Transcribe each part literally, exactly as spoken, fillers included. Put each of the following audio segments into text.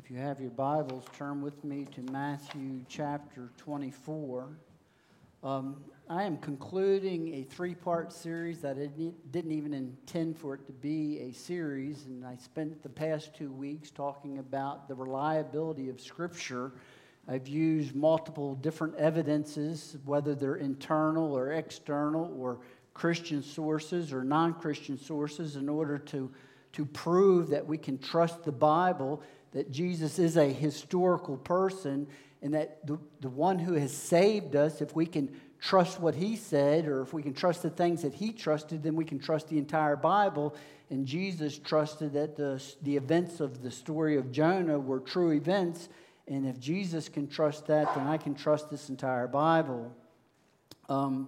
If you have your Bibles, turn with me to Matthew chapter twenty-four. Um, I am concluding a three-part series that I didn't even intend for it to be a series, and I spent the past two weeks talking about the reliability of Scripture. I've used multiple different evidences, whether they're internal or external or Christian sources or non-Christian sources, in order to, to prove that we can trust the Bible, that Jesus is a historical person, and that the, the one who has saved us, if we can trust what he said, or if we can trust the things that he trusted, then we can trust the entire Bible. And Jesus trusted that the, the events of the story of Jonah were true events. And if Jesus can trust that, then I can trust this entire Bible. Um,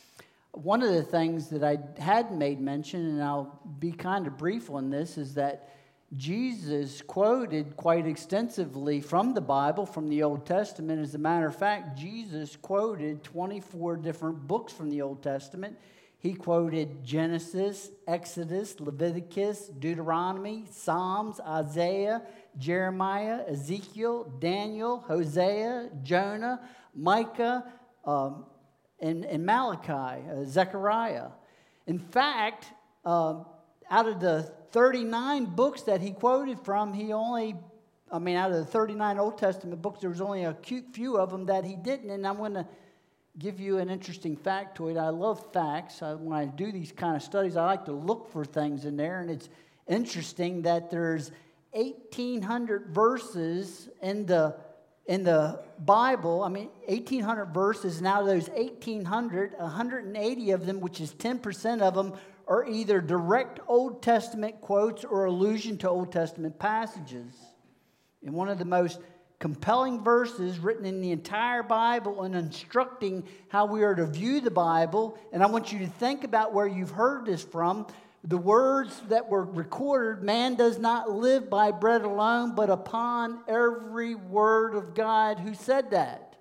one of the things that I had made mention, and I'll be kind of brief on this, is that Jesus quoted quite extensively from the Bible, from the Old Testament. As a matter of fact, Jesus quoted twenty-four different books from the Old Testament. He quoted Genesis, Exodus, Leviticus, Deuteronomy, Psalms, Isaiah, Jeremiah, Ezekiel, Daniel, Hosea, Jonah, Micah, um, and, and Malachi, uh, Zechariah. In fact, uh, out of the thirty-nine books that he quoted from, he only, I mean, out of the thirty-nine Old Testament books, there was only a few of them that he didn't. And I'm going to give you an interesting factoid. I love facts. I, when I do these kind of studies, I like to look for things in there. And it's interesting that there's eighteen hundred verses in the in the Bible. I mean, eighteen hundred verses. Now those eighteen hundred, one hundred eighty of them, which is ten percent of them, are either direct Old Testament quotes or allusion to Old Testament passages. And one of the most compelling verses written in the entire Bible and instructing how we are to view the Bible, and I want you to think about where you've heard this from. The words that were recorded, man does not live by bread alone, but upon every word of God. Who said that?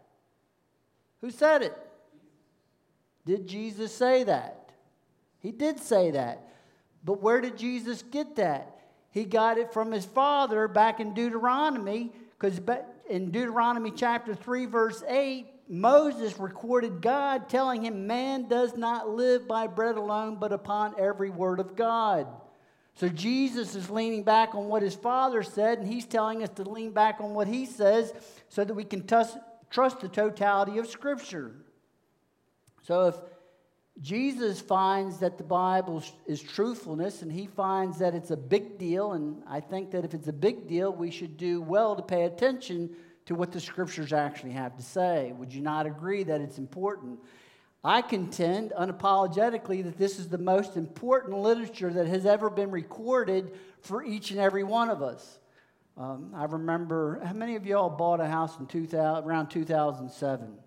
Who said it? Did Jesus say that? He did say that. But where did Jesus get that? He got it from his Father back in Deuteronomy, because in Deuteronomy chapter three, verse eight, Moses recorded God telling him, man does not live by bread alone, but upon every word of God. So Jesus is leaning back on what his Father said, and he's telling us to lean back on what he says so that we can trust, trust the totality of Scripture. So if Jesus finds that the Bible is truthfulness, and he finds that it's a big deal, and I think that if it's a big deal, we should do well to pay attention to what the Scriptures actually have to say. Would you not agree that it's important? I contend unapologetically that this is the most important literature that has ever been recorded for each and every one of us. Um, I remember, how many of y'all bought a house in two thousand, around two thousand seven?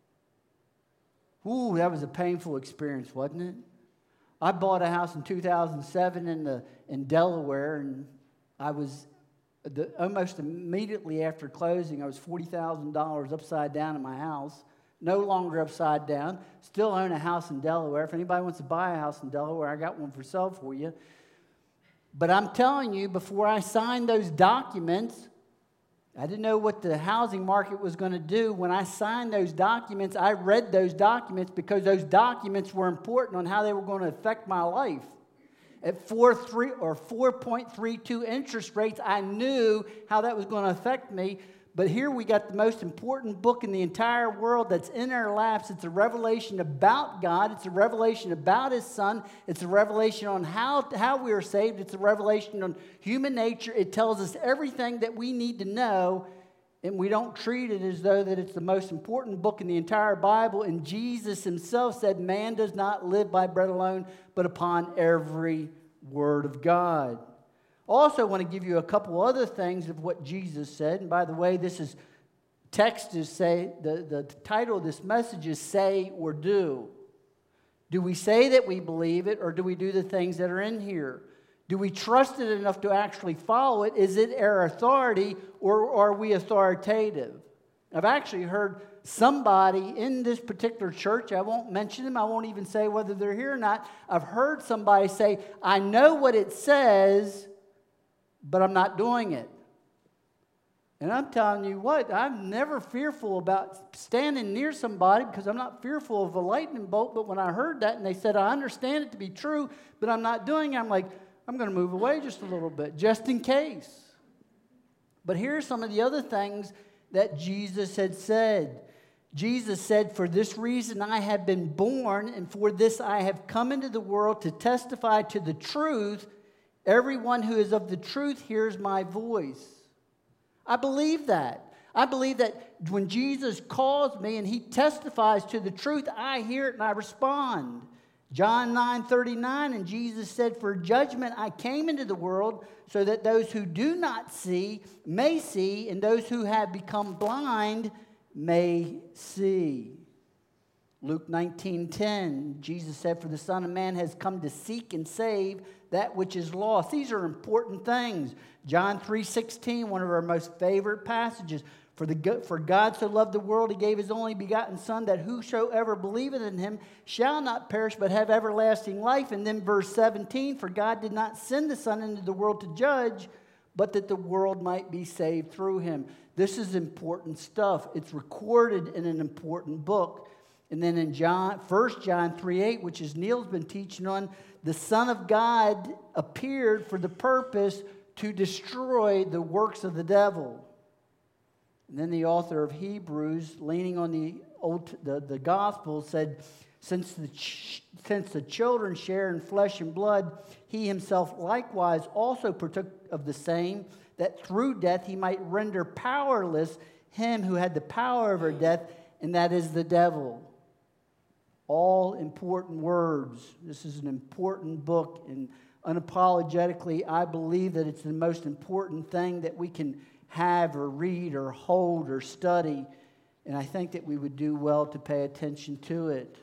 Ooh, that was a painful experience, wasn't it? I bought a house in two thousand seven in the in Delaware, and I was the, almost immediately after closing, I was forty thousand dollars upside down in my house. No longer upside down. Still own a house in Delaware. If anybody wants to buy a house in Delaware, I got one for sale for you. But I'm telling you, before I signed those documents, I didn't know what the housing market was going to do. When I signed those documents, I read those documents because those documents were important on how they were going to affect my life. At four point three or four point three two interest rates, I knew how that was going to affect me. But here we got the most important book in the entire world that's in our laps. It's a revelation about God. It's a revelation about His Son. It's a revelation on how, how we are saved. It's a revelation on human nature. It tells us everything that we need to know, and we don't treat it as though that it's the most important book in the entire Bible. And Jesus himself said, man does not live by bread alone, but upon every word of God. Also want to give you a couple other things of what Jesus said. And by the way, this is text is say, the, the title of this message is Say or Do. Do we say that we believe it, or do we do the things that are in here? Do we trust it enough to actually follow it? Is it our authority, or are we authoritative? I've actually heard somebody in this particular church, I won't mention them, I won't even say whether they're here or not. I've heard somebody say, I know what it says, but I'm not doing it. And I'm telling you what, I'm never fearful about standing near somebody because I'm not fearful of a lightning bolt. But when I heard that and they said, I understand it to be true, but I'm not doing it, I'm like, I'm going to move away just a little bit, just in case. But here are some of the other things that Jesus had said. Jesus said, for this reason I have been born, and for this I have come into the world to testify to the truth. Everyone who is of the truth hears my voice. I believe that. I believe that when Jesus calls me and he testifies to the truth, I hear it and I respond. John nine thirty-nine, and Jesus said, for judgment I came into the world so that those who do not see may see, and those who have become blind may see. Luke nineteen ten, Jesus said, for the Son of Man has come to seek and save that which is lost. These are important things. John three sixteen, one of our most favorite passages. For, the, for God so loved the world, he gave his only begotten Son, that whosoever believeth in him shall not perish, but have everlasting life. And then verse seventeen, for God did not send the Son into the world to judge, but that the world might be saved through him. This is important stuff. It's recorded in an important book. And then in John, First John three eight, which is Neil's been teaching on, the Son of God appeared for the purpose to destroy the works of the devil. And then the author of Hebrews, leaning on the old the, the gospel, said, since the, ch- since the children share in flesh and blood, he himself likewise also partook of the same, that through death he might render powerless him who had the power over death, and that is the devil. All important words. This is an important book, and unapologetically, I believe that it's the most important thing that we can have or read or hold or study, and I think that we would do well to pay attention to it.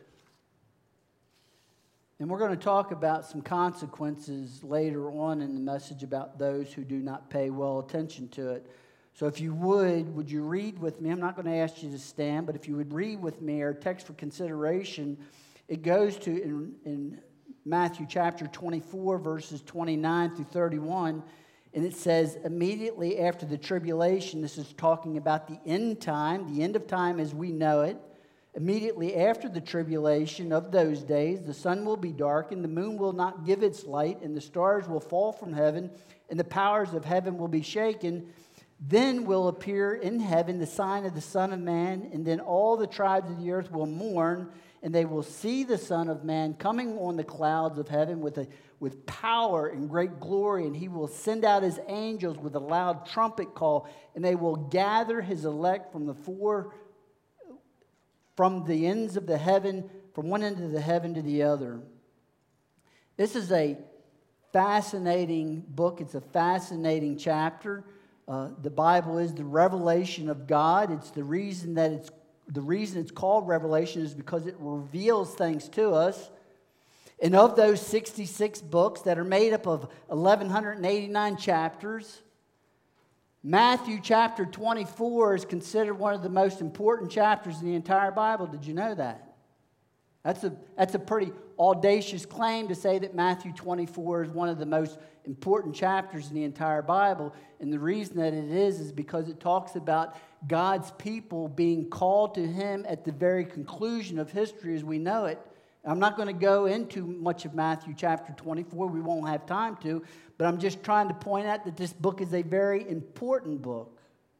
And we're going to talk about some consequences later on in the message about those who do not pay well attention to it. So if you would, would you read with me? I'm not going to ask you to stand, but if you would read with me our text for consideration, it goes to in, in Matthew chapter twenty-four, verses twenty-nine through thirty-one. And it says, immediately after the tribulation, this is talking about the end time, the end of time as we know it. Immediately after the tribulation of those days, the sun will be darkened, the moon will not give its light, and the stars will fall from heaven, and the powers of heaven will be shaken. Then will appear in heaven the sign of the Son of Man, and then all the tribes of the earth will mourn, and they will see the Son of Man coming on the clouds of heaven with a with power and great glory, and he will send out his angels with a loud trumpet call, and they will gather his elect from the four, from the ends of the heaven, from one end of the heaven to the other. This is a fascinating book. It's a fascinating chapter. Uh, the Bible is the revelation of God. It's the reason that it's the reason it's called Revelation is because it reveals things to us. And of those sixty-six books that are made up of eleven eighty-nine chapters, Matthew chapter twenty-four is considered one of the most important chapters in the entire Bible. Did you know that? That's a, that's a pretty audacious claim to say that Matthew twenty-four is one of the most important chapters in the entire Bible. And the reason that it is is because it talks about God's people being called to him at the very conclusion of history as we know it. I'm not going to go into much of Matthew chapter twenty-four. We won't have time to. But I'm just trying to point out that this book is a very important book.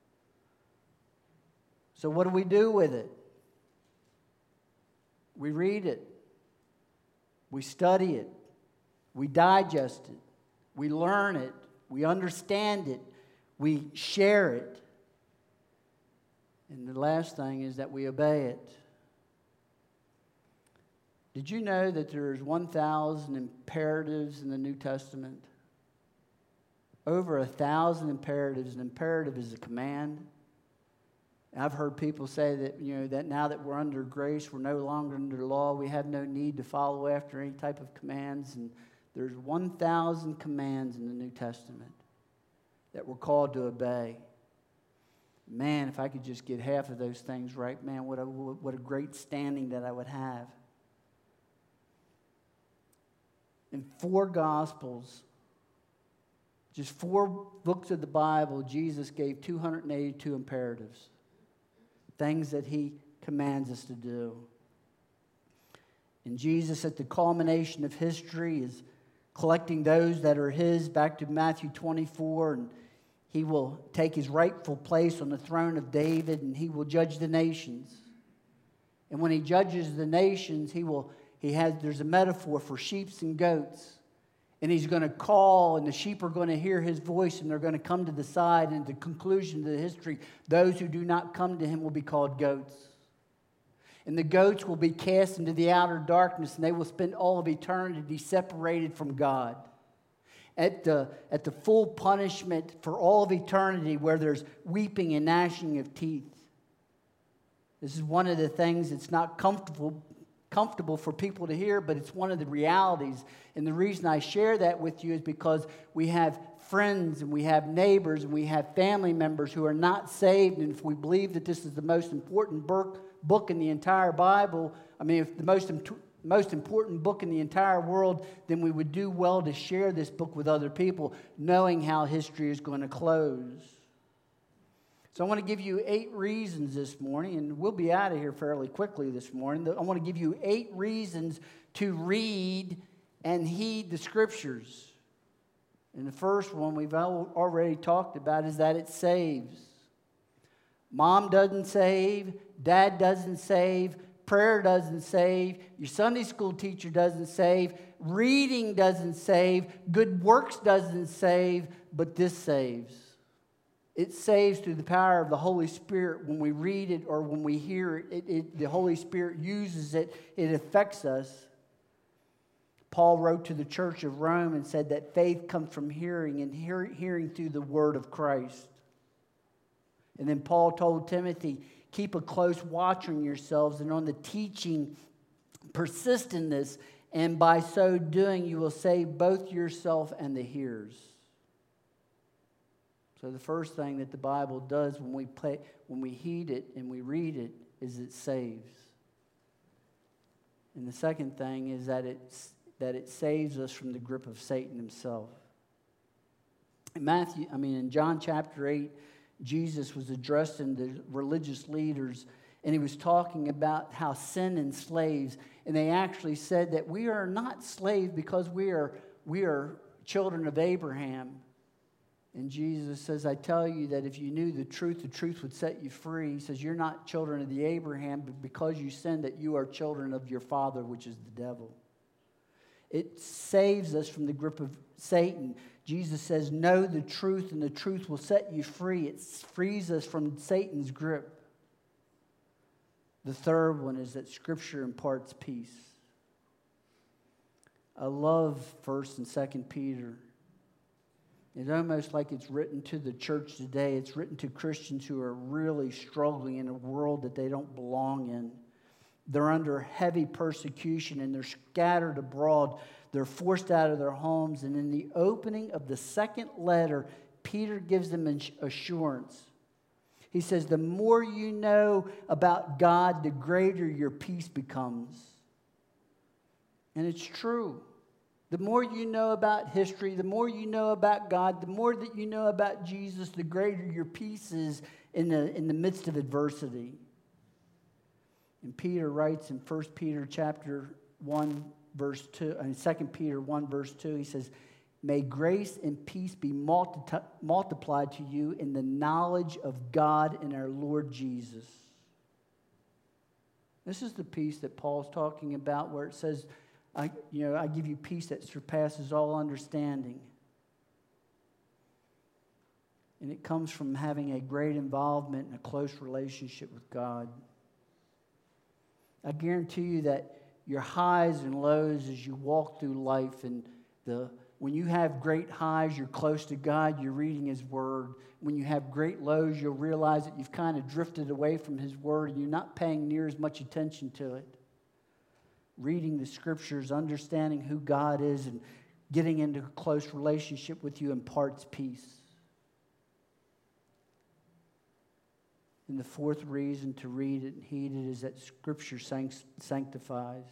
So what do we do with it? We read it. We study it. We digest it. We learn it. We understand it. We share it. And the last thing is that we obey it. Did you know that there's one thousand imperatives in the New Testament? Over a thousand imperatives. An imperative is a command. I've heard people say that, you know, that now that we're under grace, we're no longer under law, we have no need to follow after any type of commands. And there's one thousand commands in the New Testament that we're called to obey. Man, if I could just get half of those things right, man, what a, what a great standing that I would have. In four Gospels, just four books of the Bible, Jesus gave two hundred eighty-two imperatives, things that he commands us to do. And Jesus, at the culmination of history, is collecting those that are his, back to Matthew twenty-four, and he will take his rightful place on the throne of David, and he will judge the nations. And when he judges the nations, he will, he has, there's a metaphor for sheep and goats. And he's going to call, and the sheep are going to hear his voice, and they're going to come to the side. And at the conclusion of the history, those who do not come to him will be called goats. And the goats will be cast into the outer darkness, and they will spend all of eternity separated from God. At the, at the full punishment for all of eternity, where there's weeping and gnashing of teeth. This is one of the things that's not comfortable, comfortable for people to hear, but it's one of the realities. And the reason I share that with you is because we have friends and we have neighbors and we have family members who are not saved. And if we believe that this is the most important book, book in the entire Bible, I mean, if the most, most important book in the entire world, then we would do well to share this book with other people, knowing how history is going to close. So I want to give you eight reasons this morning, and we'll be out of here fairly quickly this morning. I want to give you eight reasons to read and heed the Scriptures. And the first one we've already talked about is that it saves. Mom doesn't save, Dad doesn't save, prayer doesn't save, your Sunday school teacher doesn't save, reading doesn't save, good works doesn't save, but this saves. It saves through the power of the Holy Spirit. When we read it or when we hear it, it, it, the Holy Spirit uses it. It affects us. Paul wrote to the church of Rome and said that faith comes from hearing, and hear, hearing through the word of Christ. And then Paul told Timothy, keep a close watch on yourselves and on the teaching. Persist in this, and by so doing you will save both yourself and the hearers. So the first thing that the Bible does when we play, when we heed it and we read it is it saves. And the second thing is that it, that it saves us from the grip of Satan himself. In Matthew, I mean in John chapter eight, Jesus was addressing the religious leaders, and he was talking about how sin enslaves. And they actually said that we are not slaves because we are, we are children of Abraham. And Jesus says, I tell you that if you knew the truth, the truth would set you free. He says, you're not children of the Abraham, but because you sinned, that you are children of your father, which is the devil. It saves us from the grip of Satan. Jesus says, know the truth, and the truth will set you free. It frees us from Satan's grip. The third one is that Scripture imparts peace. I love First and Second Peter. It's almost like it's written to the church today. It's written to Christians who are really struggling in a world that they don't belong in. They're under heavy persecution and they're scattered abroad. They're forced out of their homes. And in the opening of the second letter, Peter gives them assurance. He says, the more you know about God, the greater your peace becomes. And it's true. The more you know about history, the more you know about God, the more that you know about Jesus, the greater your peace is in the, in the midst of adversity. And Peter writes in First Peter chapter one, verse two, and Second Peter one, verse two, he says, may grace and peace be multi- multiplied to you in the knowledge of God and our Lord Jesus. This is the peace that Paul's talking about, where it says, I, you know, I give you peace that surpasses all understanding. And it comes from having a great involvement and a close relationship with God. I guarantee you that your highs and lows as you walk through life, and the when you have great highs, you're close to God, you're reading His Word. When you have great lows, you'll realize that you've kind of drifted away from His Word and you're not paying near as much attention to it. Reading the Scriptures, understanding who God is, and getting into a close relationship with you imparts peace. And the fourth reason to read it and heed it is that Scripture sanctifies,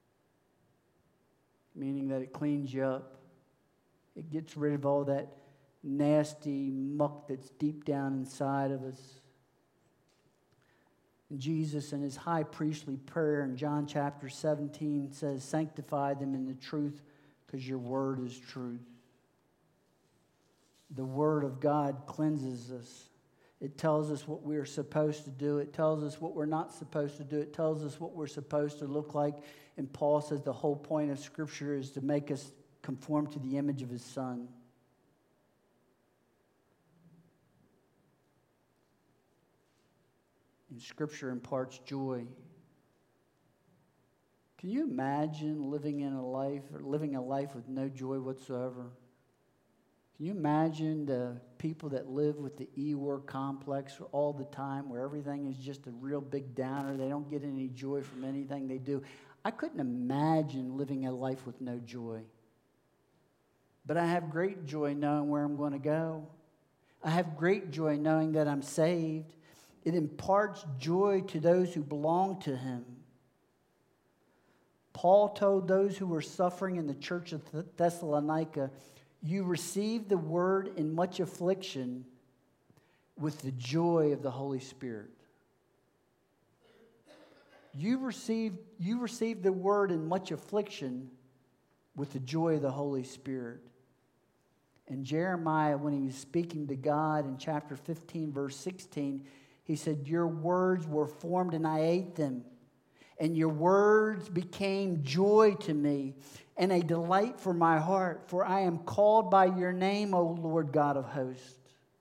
meaning that it cleans you up. It gets rid of all that, nasty muck that's deep down inside of us. And Jesus, in his high priestly prayer in John chapter seventeen, says, sanctify them in the truth, because your word is truth. The word of God cleanses us. It tells us what we are supposed to do. It tells us what we're not supposed to do. It tells us what we're supposed to look like. And Paul says the whole point of Scripture is to make us conform to the image of his Son. And Scripture imparts joy. Can you imagine living in a life or living a life with no joy whatsoever? Can you imagine the people that live with the Eeyore complex all the time, where everything is just a real big downer? They don't get any joy from anything they do. I couldn't imagine living a life with no joy. But I have great joy knowing where I'm going to go. I have great joy knowing that I'm saved. It imparts joy to those who belong to him. Paul told those who were suffering in the church of Thessalonica, you received the word in much affliction with the joy of the Holy Spirit. You received, you received the word in much affliction with the joy of the Holy Spirit. And Jeremiah, when he was speaking to God in chapter fifteen, verse sixteen, he said, your words were formed and I ate them. And your words became joy to me and a delight for my heart. For I am called by your name, O Lord God of hosts.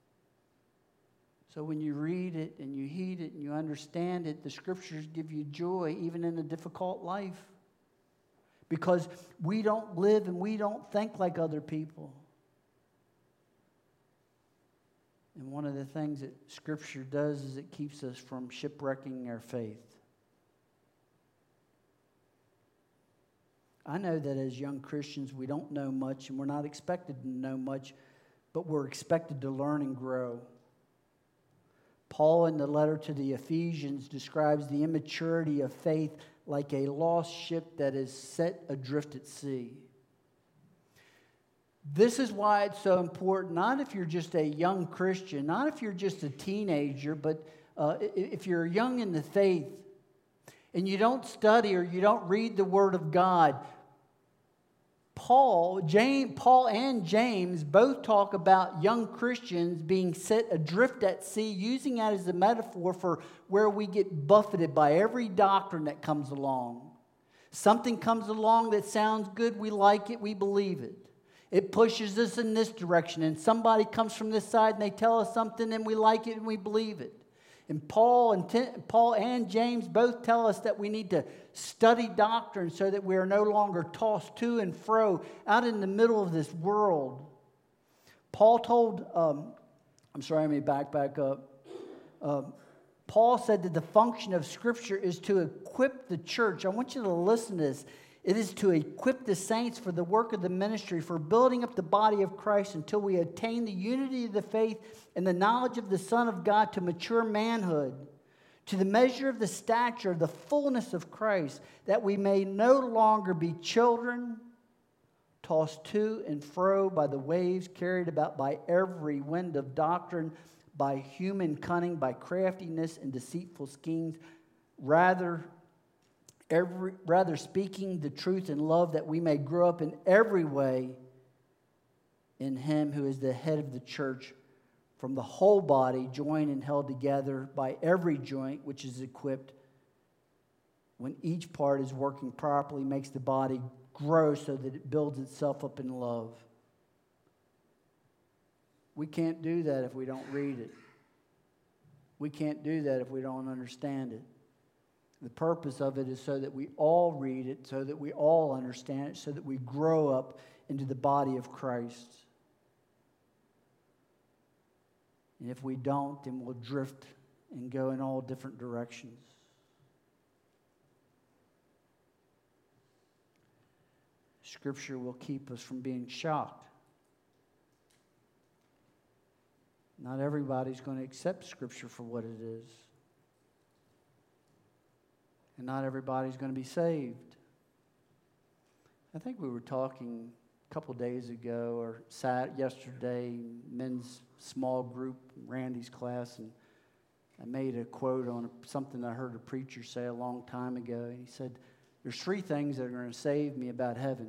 So when you read it and you heed it and you understand it, the Scriptures give you joy even in a difficult life. Because we don't live and we don't think like other people. And one of the things that Scripture does is it keeps us from shipwrecking our faith. I know that as young Christians, we don't know much and we're not expected to know much, but we're expected to learn and grow. Paul, in the letter to the Ephesians, describes the immaturity of faith like a lost ship that is set adrift at sea. This is why it's so important, not if you're just a young Christian, not if you're just a teenager, but uh, if you're young in the faith and you don't study or you don't read the Word of God. Paul, James, Paul and James both talk about young Christians being set adrift at sea, using that as a metaphor for where we get buffeted by every doctrine that comes along. Something comes along that sounds good, we like it, we believe it. It pushes us in this direction, and somebody comes from this side and they tell us something and we like it and we believe it. And Paul and, Paul and James both tell us that we need to study doctrine so that we are no longer tossed to and fro out in the middle of this world. Paul told, um, I'm sorry, let me back, back up. Um, Paul said that the function of Scripture is to equip the church. I want you to listen to this. It is to equip the saints for the work of the ministry, for building up the body of Christ until we attain the unity of the faith and the knowledge of the Son of God to mature manhood, to the measure of the stature of the fullness of Christ, that we may no longer be children, tossed to and fro by the waves, carried about by every wind of doctrine, by human cunning, by craftiness and deceitful schemes, rather Every, rather speaking the truth in love, that we may grow up in every way in him who is the head of the church, from the whole body, joined and held together by every joint which is equipped, when each part is working properly, makes the body grow so that it builds itself up in love. We can't do that if we don't read it. We can't do that if we don't understand it. The purpose of it is so that we all read it, so that we all understand it, so that we grow up into the body of Christ. And if we don't, then we'll drift and go in all different directions. Scripture will keep us from being shocked. Not everybody's going to accept Scripture for what it is. And not everybody's going to be saved. I think we were talking a couple days ago or sat yesterday, men's small group, Randy's class, and I made a quote on something I heard a preacher say a long time ago. And he said, there's three things that are going to save me about heaven.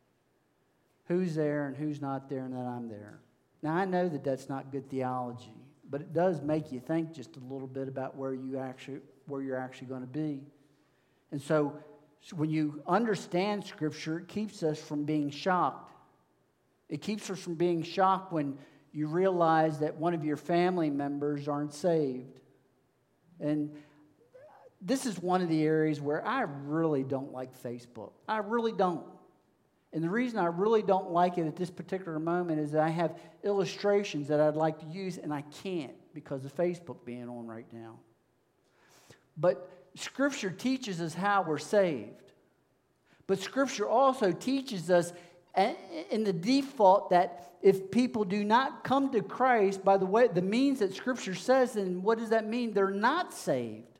Who's there and who's not there, and that I'm there. Now, I know that that's not good theology, but it does make you think just a little bit about where you actually, where you're actually going to be. And so, so when you understand Scripture, it keeps us from being shocked. It keeps us from being shocked when you realize that one of your family members aren't saved. And this is one of the areas where I really don't like Facebook. I really don't. And the reason I really don't like it at this particular moment is that I have illustrations that I'd like to use, and I can't because of Facebook being on right now. But Scripture teaches us how we're saved. But Scripture also teaches us in the default that if people do not come to Christ by the way, the means that Scripture says, then what does that mean? They're not saved.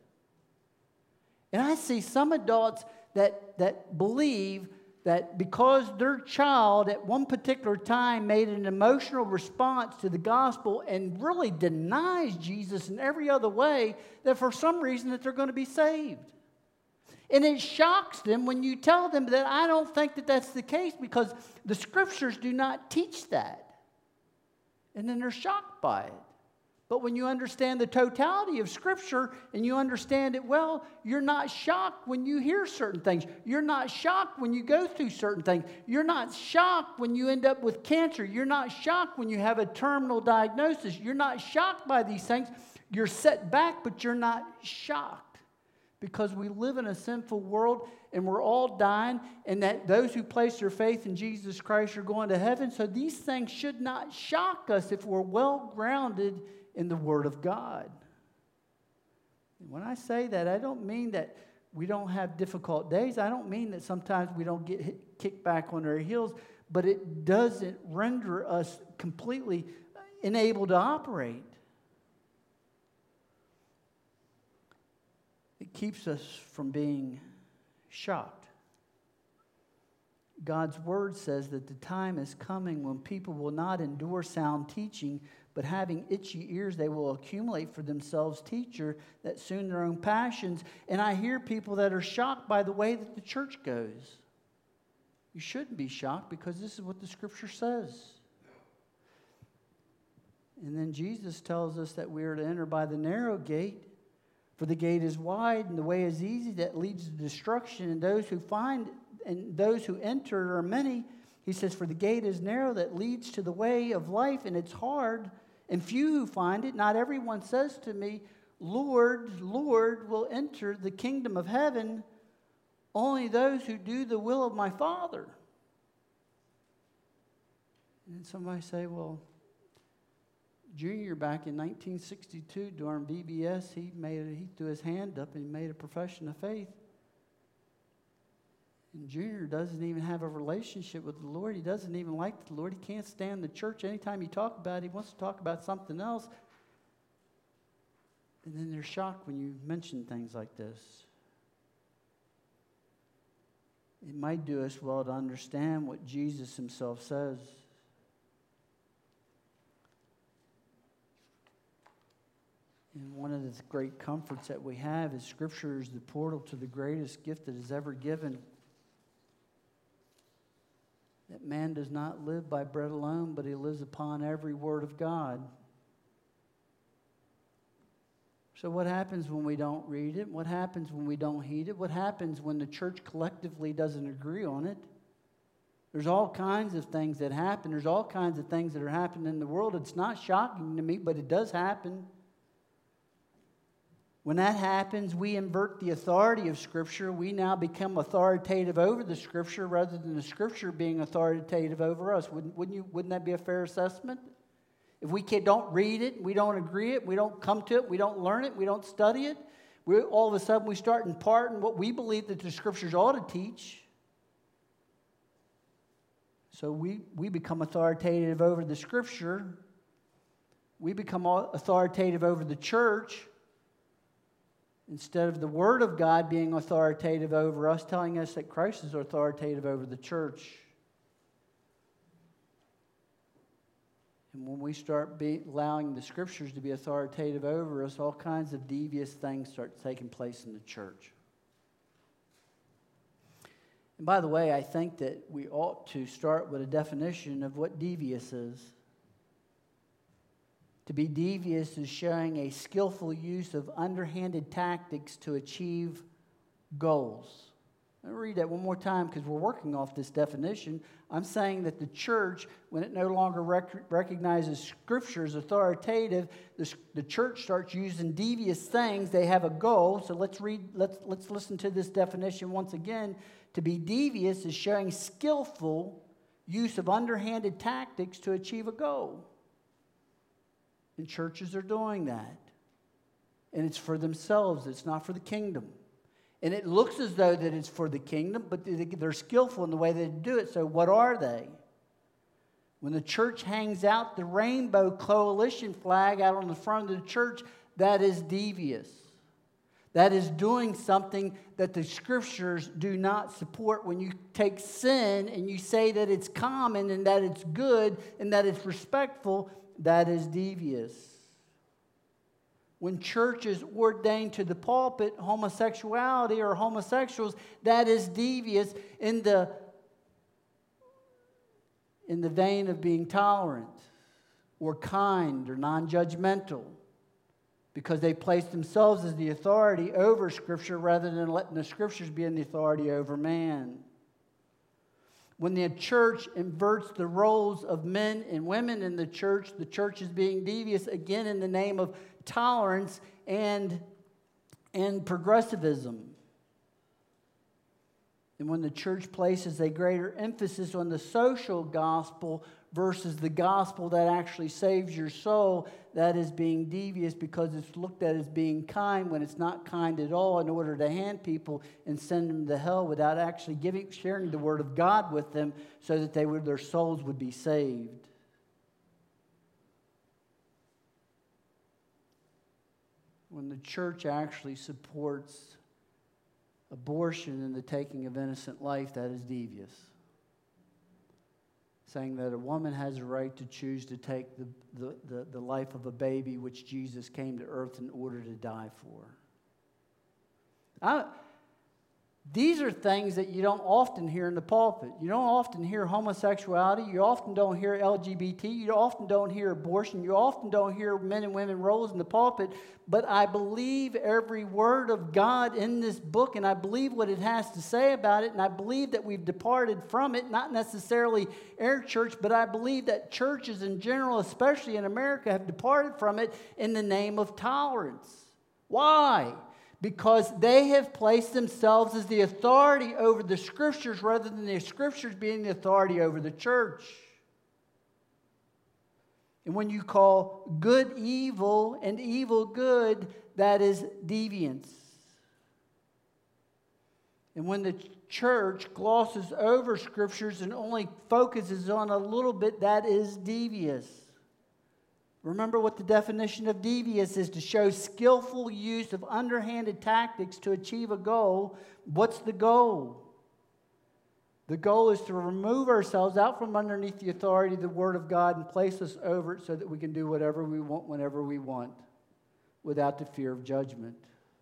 And I see some adults that, that believe that because their child at one particular time made an emotional response to the gospel and really denies Jesus in every other way, that for some reason that they're going to be saved. And it shocks them when you tell them that I don't think that that's the case because the Scriptures do not teach that. And then they're shocked by it. But when you understand the totality of Scripture and you understand it well, you're not shocked when you hear certain things. You're not shocked when you go through certain things. You're not shocked when you end up with cancer. You're not shocked when you have a terminal diagnosis. You're not shocked by these things. You're set back, but you're not shocked. Because we live in a sinful world and we're all dying, and that those who place their faith in Jesus Christ are going to heaven. So these things should not shock us if we're well grounded in the Word of God. And when I say that, I don't mean that we don't have difficult days. I don't mean that sometimes we don't get hit, kicked back on our heels, but it doesn't render us completely unable to operate. It keeps us from being shocked. God's Word says that the time is coming when people will not endure sound teaching, but having itchy ears, they will accumulate for themselves teacher that soon their own passions. And I hear people that are shocked by the way that the church goes. You shouldn't be shocked because this is what the Scripture says. And then Jesus tells us that we are to enter by the narrow gate, for the gate is wide and the way is easy that leads to destruction, and those who find and those who enter are many. He says, for the gate is narrow that leads to the way of life, and it's hard, and few who find it. Not everyone says to me, Lord, Lord, will enter the kingdom of heaven. Only those who do the will of my Father. And somebody say, well, Junior back in nineteen sixty-two during V B S, he made a, he threw his hand up and he made a profession of faith. And Junior doesn't even have a relationship with the Lord. He doesn't even like the Lord. He can't stand the church. Anytime you talk about it, he wants to talk about something else. And then they're shocked when you mention things like this. It might do us well to understand what Jesus himself says. And one of the great comforts that we have is Scripture is the portal to the greatest gift that is ever given. That man does not live by bread alone, but he lives upon every word of God. So what happens when we don't read it? What happens when we don't heed it? What happens when the church collectively doesn't agree on it? There's all kinds of things that happen. There's all kinds of things that are happening in the world. It's not shocking to me, but it does happen. When that happens, we invert the authority of Scripture. We now become authoritative over the Scripture rather than the Scripture being authoritative over us. Wouldn't, wouldn't, you, wouldn't that be a fair assessment? If we can, don't read it, we don't agree it, we don't come to it, we don't learn it, we don't study it, we, all of a sudden we start imparting what we believe that the Scriptures ought to teach. So we, we become authoritative over the Scripture. We become authoritative over the church. Instead of the Word of God being authoritative over us, telling us that Christ is authoritative over the church. And when we start be, allowing the Scriptures to be authoritative over us, all kinds of devious things start taking place in the church. And by the way, I think that we ought to start with a definition of what devious is. To be devious is showing a skillful use of underhanded tactics to achieve goals. Let me read that one more time because we're working off this definition. I'm saying that the church, when it no longer rec- recognizes Scripture as authoritative, the, the church starts using devious things. They have a goal. So let's read. Let's let's listen to this definition once again. To be devious is showing skillful use of underhanded tactics to achieve a goal. And churches are doing that, and it's for themselves. It's not for the kingdom. And it looks as though that it's for the kingdom, but they're skillful in the way they do it. So what are they? When the church hangs out the rainbow coalition flag out on the front of the church, that is devious. That is doing something that the Scriptures do not support. When you take sin and you say that it's common and that it's good and that it's respectful, that is devious. When churches ordain to the pulpit homosexuality or homosexuals, that is devious in the, in the vein of being tolerant or kind or non-judgmental, because they place themselves as the authority over Scripture rather than letting the Scriptures be in the authority over man. When the church inverts the roles of men and women in the church, the church is being devious, again, in the name of tolerance and, and progressivism. And when the church places a greater emphasis on the social gospel versus the gospel that actually saves your soul, that is being devious because it's looked at as being kind when it's not kind at all, in order to hand people and send them to hell without actually giving, sharing the word of God with them so that they would, their souls would be saved. When the church actually supports abortion and the taking of innocent life, that is devious. Saying that a woman has a right to choose to take the, the, the, the life of a baby which Jesus came to earth in order to die for. I, these are things that you don't often hear in the pulpit. You don't often hear homosexuality. You often don't hear L G B T. You often don't hear abortion. You often don't hear men and women roles in the pulpit. But I believe every word of God in this book, and I believe what it has to say about it, and I believe that we've departed from it, not necessarily Air Church, but I believe that churches in general, especially in America, have departed from it in the name of tolerance. Why? Because they have placed themselves as the authority over the Scriptures rather than the Scriptures being the authority over the church. And when you call good evil and evil good, that is deviance. And when the church glosses over Scriptures and only focuses on a little bit, that is devious. Remember what the definition of devious is: to show skillful use of underhanded tactics to achieve a goal. What's the goal? The goal is to remove ourselves out from underneath the authority of the Word of God and place us over it so that we can do whatever we want whenever we want without the fear of judgment.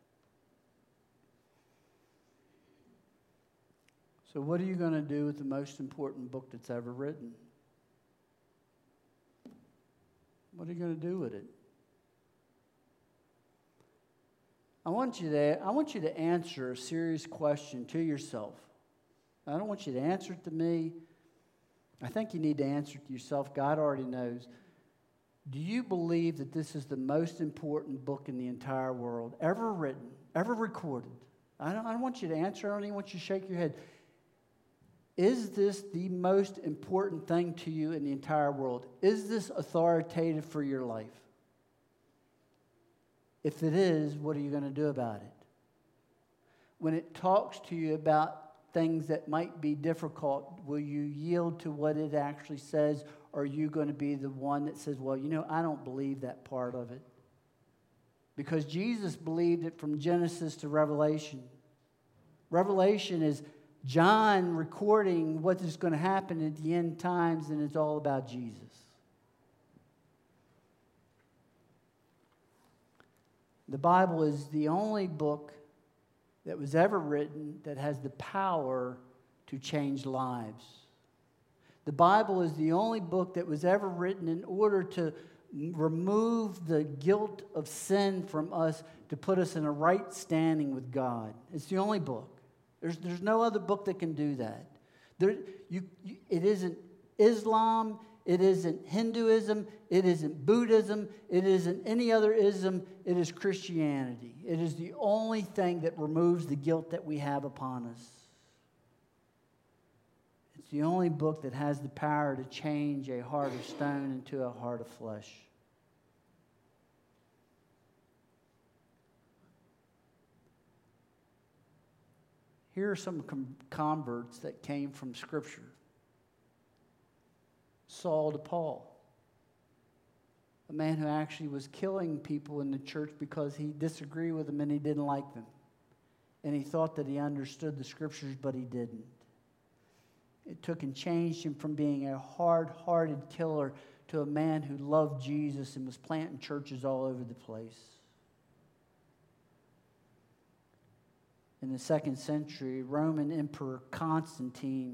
So what are you going to do with the most important book that's ever written? What are you going to do with it? I want you to, I want you to answer a serious question to yourself. I don't want you to answer it to me. I think you need to answer it to yourself. God already knows. Do you believe that this is the most important book in the entire world, ever written, ever recorded? I don't, I don't want you to answer. I don't even want you to shake your head. Is this the most important thing to you in the entire world? Is this authoritative for your life? If it is, what are you going to do about it? When it talks to you about things that might be difficult, will you yield to what it actually says, or are you going to be the one that says, well, you know, I don't believe that part of it? Because Jesus believed it from Genesis to Revelation. Revelation is John recording what is going to happen at the end times, and it's all about Jesus. The Bible is the only book that was ever written that has the power to change lives. The Bible is the only book that was ever written in order to remove the guilt of sin from us, to put us in a right standing with God. It's the only book. There's, there's no other book that can do that. There, you, you, it isn't Islam, it isn't Hinduism, it isn't Buddhism, it isn't any other ism, it is Christianity. It is the only thing that removes the guilt that we have upon us. It's the only book that has the power to change a heart of stone into a heart of flesh. Here are some com- converts that came from Scripture. Saul to Paul, a man who actually was killing people in the church because he disagreed with them and he didn't like them. And he thought that he understood the Scriptures, but he didn't. It took and changed him from being a hard-hearted killer to a man who loved Jesus and was planting churches all over the place. In the second century, Roman Emperor Constantine,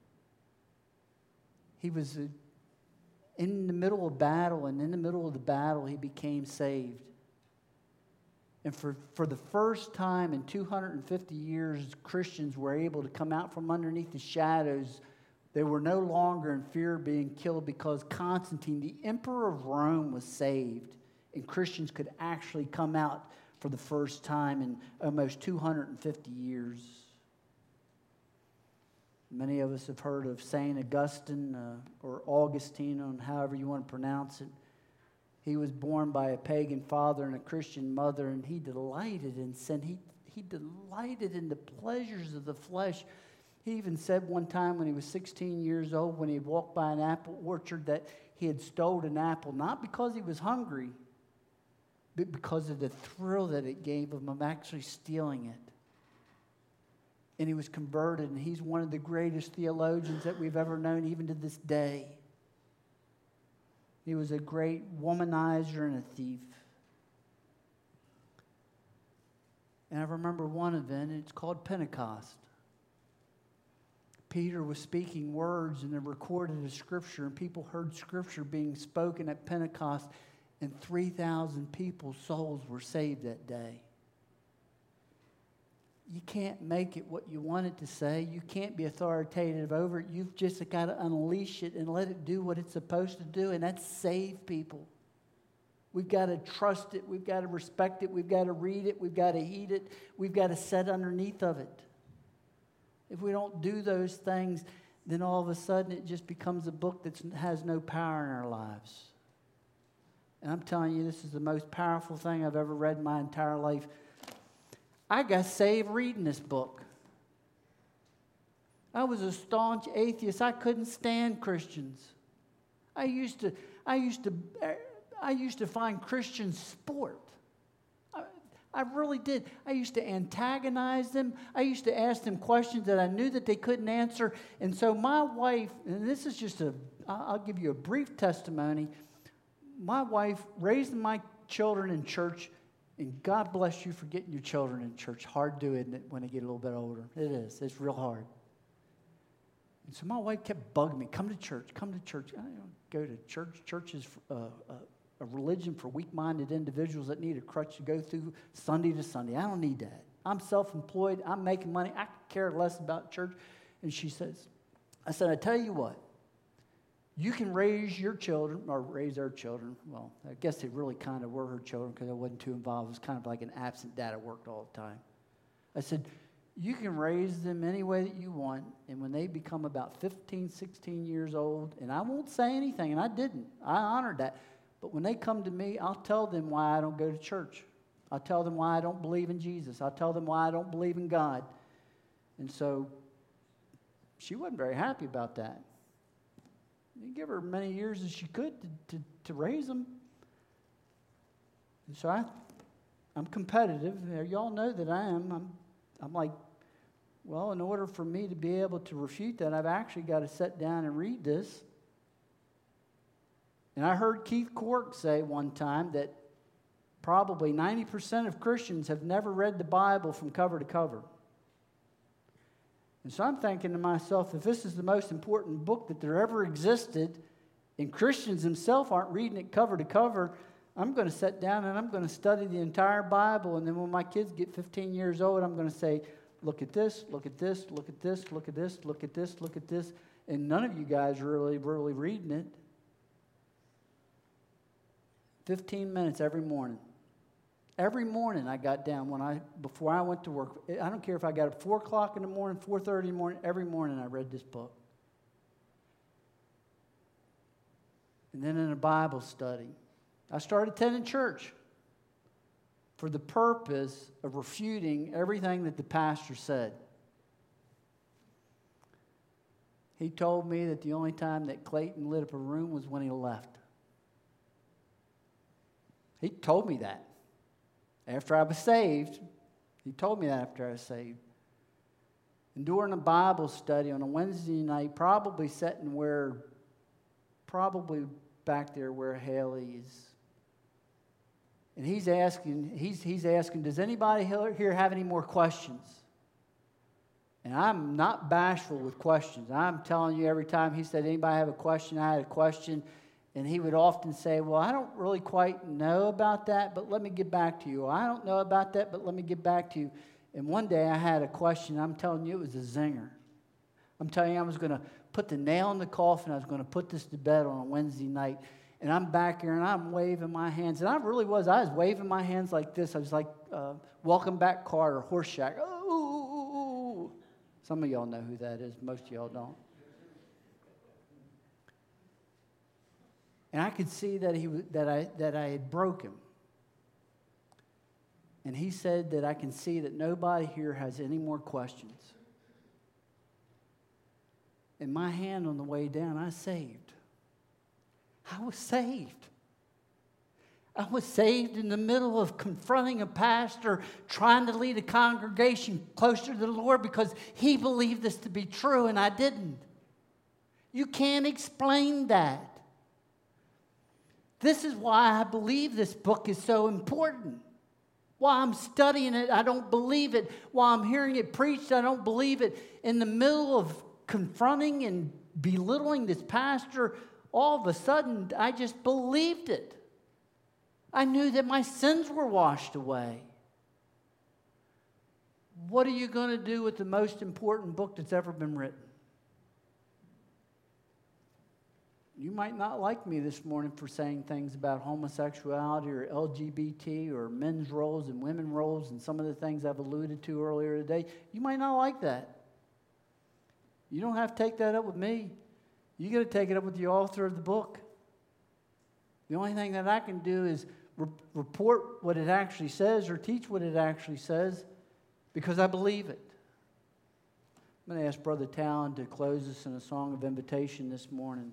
he was a, in the middle of battle, and in the middle of the battle, he became saved. And for, for the first time in two hundred fifty years, Christians were able to come out from underneath the shadows. They were no longer in fear of being killed because Constantine, the emperor of Rome, was saved. And Christians could actually come out for the first time in almost two hundred fifty years. Many of us have heard of Saint Augustine uh, or Augustine, on however you want to pronounce it. He was born by a pagan father and a Christian mother, and he delighted in sin. He, he delighted in the pleasures of the flesh. He even said one time when he was sixteen years old, when he had walked by an apple orchard, that he had stolen an apple, not because he was hungry, but because of the thrill that it gave him of actually stealing it. And he was converted, and he's one of the greatest theologians that we've ever known, even to this day. He was a great womanizer and a thief. And I remember one event, and it's called Pentecost. Peter was speaking words, and they recorded a scripture, and people heard scripture being spoken at Pentecost, and three thousand people's souls were saved that day. You can't make it what you want it to say. You can't be authoritative over it. You've just got to unleash it and let it do what it's supposed to do, and that's save people. We've got to trust it. We've got to respect it. We've got to read it. We've got to heed it. We've got to set underneath of it. If we don't do those things, then all of a sudden it just becomes a book that has no power in our lives. And I'm telling you, this is the most powerful thing I've ever read in my entire life. I got saved reading this book. I was a staunch atheist. I couldn't stand Christians. I used to, I used to, I used to find Christians sport. I, I really did. I used to antagonize them. I used to ask them questions that I knew that they couldn't answer. And so my wife, and this is just a, I'll give you a brief testimony. My wife raised my children in church. And God bless you for getting your children in church. Hard to do, isn't it, when they get a little bit older? It is. It's real hard. And so my wife kept bugging me, come to church, come to church. I don't go to church. Church is uh, a, a religion for weak-minded individuals that need a crutch to go through Sunday to Sunday. I don't need that. I'm self-employed. I'm making money. I care less about church. And she says, I said, I tell you what. You can raise your children, or raise our children. Well, I guess they really kind of were her children because I wasn't too involved. It was kind of like an absent dad. I worked all the time. I said, you can raise them any way that you want, and when they become about fifteen, sixteen years old, and I won't say anything, and I didn't. I honored that. But when they come to me, I'll tell them why I don't go to church. I'll tell them why I don't believe in Jesus. I'll tell them why I don't believe in God. And so she wasn't very happy about that. You give her many years as she could to, to, to raise them. And so I, I'm competitive. Y'all know that I am. I'm, I'm like, well, in order for me to be able to refute that, I've actually got to sit down and read this. And I heard Keith Cork say one time that probably ninety percent of Christians have never read the Bible from cover to cover. And so I'm thinking to myself, if this is the most important book that there ever existed, and Christians themselves aren't reading it cover to cover, I'm going to sit down and I'm going to study the entire Bible. And then when my kids get fifteen years old, I'm going to say, look at this, look at this, look at this, look at this, look at this, look at this. And none of you guys are really, really reading it. fifteen minutes every morning. Every morning I got down when I before I went to work. I don't care if I got up four o'clock in the morning, four thirty in the morning. Every morning I read this book. And then in a Bible study, I started attending church for the purpose of refuting everything that the pastor said. He told me that the only time that Clayton lit up a room was when he left. He told me that. After I was saved, he told me that after I was saved. And during a Bible study on a Wednesday night, probably sitting where, probably back there where Haley is. And he's asking, he's, he's asking, does anybody here have any more questions? And I'm not bashful with questions. I'm telling you, every time he said, anybody have a question, I had a question. And he would often say, well, I don't really quite know about that, but let me get back to you. I don't know about that, but let me get back to you. And one day I had a question. I'm telling you, it was a zinger. I'm telling you, I was going to put the nail in the coffin. I was going to put this to bed on a Wednesday night. And I'm back here, and I'm waving my hands. And I really was. I was waving my hands like this. I was like, uh, Welcome Back Carter, Horseshack. Ooh, ooh, ooh, ooh. Some of y'all know who that is. Most of y'all don't. And I could see that he that I that I had broke him. And he said that I can see that nobody here has any more questions. And my hand on the way down, I saved. I was saved. I was saved in the middle of confronting a pastor trying to lead a congregation closer to the Lord because he believed this to be true and I didn't. You can't explain that. This is why I believe this book is so important. While I'm studying it, I don't believe it. While I'm hearing it preached, I don't believe it. In the middle of confronting and belittling this pastor, all of a sudden, I just believed it. I knew that my sins were washed away. What are you going to do with the most important book that's ever been written? You might not like me this morning for saying things about homosexuality or L G B T or men's roles and women's roles and some of the things I've alluded to earlier today. You might not like that. You don't have to take that up with me. You got to take it up with the author of the book. The only thing that I can do is re- report what it actually says or teach what it actually says because I believe it. I'm going to ask Brother Talon to close us in a song of invitation this morning.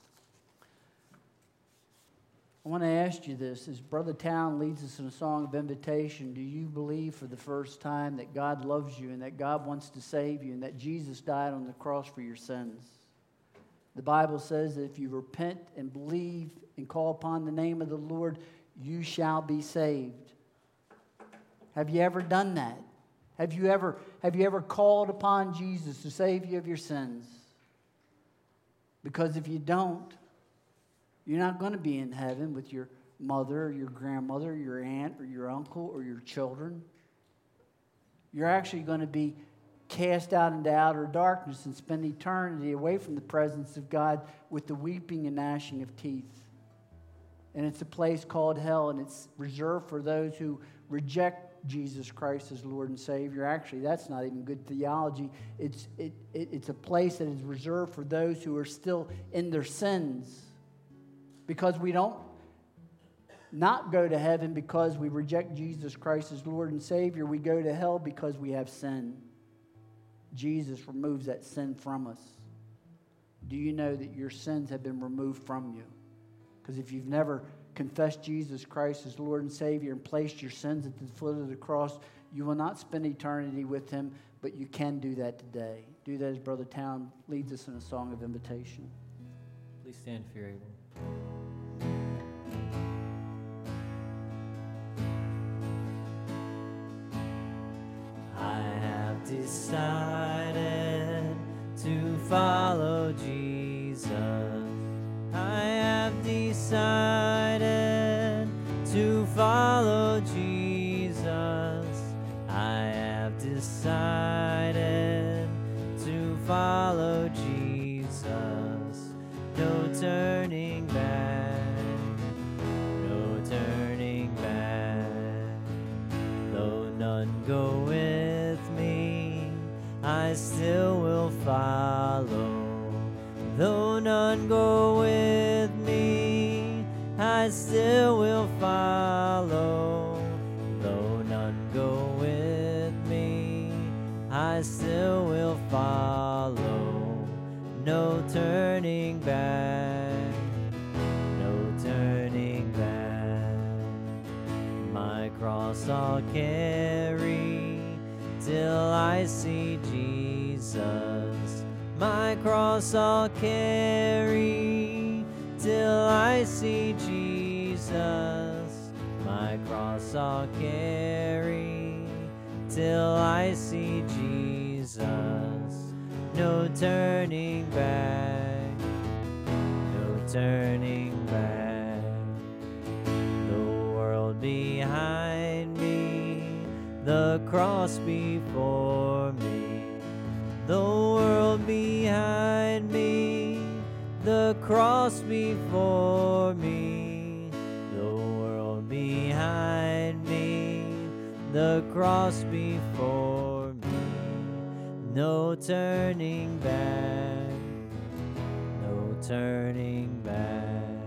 I want to ask you this. As Brother Talon leads us in a song of invitation, do you believe for the first time that God loves you and that God wants to save you and that Jesus died on the cross for your sins? The Bible says that if you repent and believe and call upon the name of the Lord, you shall be saved. Have you ever done that? Have you ever, have you ever called upon Jesus to save you of your sins? Because if you don't, you're not going to be in heaven with your mother or your grandmother, or your aunt or your uncle or your children. You're actually going to be cast out into outer darkness and spend eternity away from the presence of God with the weeping and gnashing of teeth. And it's a place called hell, and it's reserved for those who reject Jesus Christ as Lord and Savior. Actually, that's not even good theology. It's, it, it, it's a place that is reserved for those who are still in their sins. Because we don't not go to heaven because we reject Jesus Christ as Lord and Savior. We go to hell because we have sin. Jesus removes that sin from us. Do you know that your sins have been removed from you? Because if you've never confessed Jesus Christ as Lord and Savior and placed your sins at the foot of the cross, you will not spend eternity with Him, but you can do that today. Do that as Brother Town leads us in a song of invitation. Please stand if you're able. decided to follow Jesus. I have decided to follow Jesus. I have decided to follow Jesus. No turning back, no turning back. Though none go with me, I still will follow. Though none go with me, I still will follow. Though none go with me, I still will follow. No turning back, no turning back. My cross I'll carry till I see Jesus. My cross I'll carry till I see Jesus. My cross I'll carry till I see Jesus. No turning back, no turning back. The world behind me, the cross before me. The world behind me, the cross before me. The world behind me, the cross before me. No turning back, no turning back.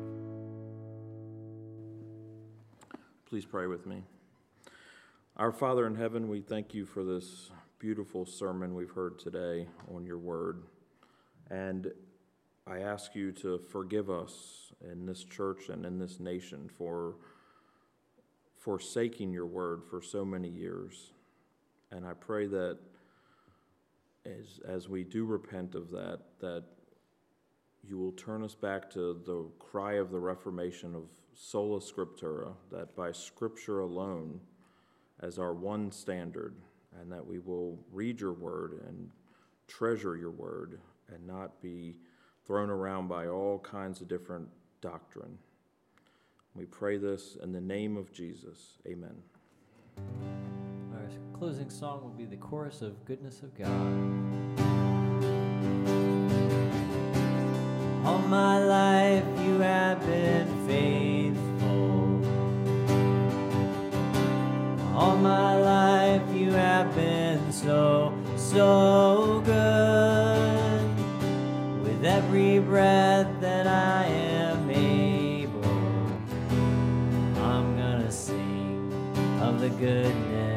Please pray with me. Our Father in heaven, we thank you for this beautiful sermon we've heard today on your word. And I ask you to forgive us in this church and in this nation for forsaking your word for so many years. And I pray that as, as we do repent of that, that you will turn us back to the cry of the Reformation of sola scriptura, that by Scripture alone as our one standard, and that we will read your word and treasure your word and not be thrown around by all kinds of different doctrine. We pray this in the name of Jesus. Amen. Our closing song will be the chorus of Goodness of God. All my life you have been faithful. All my life you have been so, so good. With every breath that I am able, I'm gonna sing of the goodness